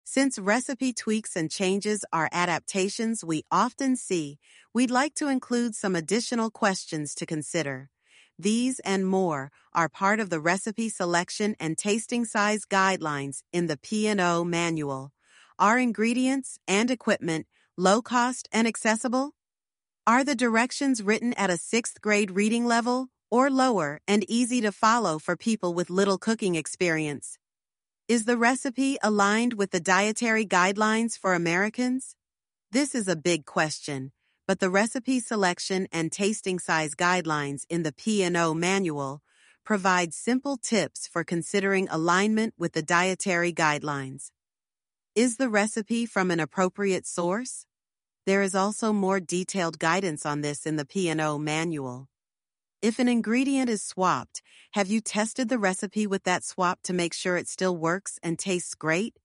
Since recipe tweaks and changes are adaptations we often see, we'd like to include some additional questions to consider. These and more are part of the recipe selection and tasting size guidelines in the P&O manual. Are ingredients and equipment low cost and accessible? Are the directions written at a 6th grade reading level or lower and easy to follow for people with little cooking experience? Is the recipe aligned with the dietary guidelines for Americans? This is a big question, but the recipe selection and tasting size guidelines in the P&O manual provide simple tips for considering alignment with the dietary guidelines. Is the recipe from an appropriate source? There is also more detailed guidance on this in the P&O manual. If an ingredient is swapped, have you tested the recipe with that swap to make sure it still works and tastes great?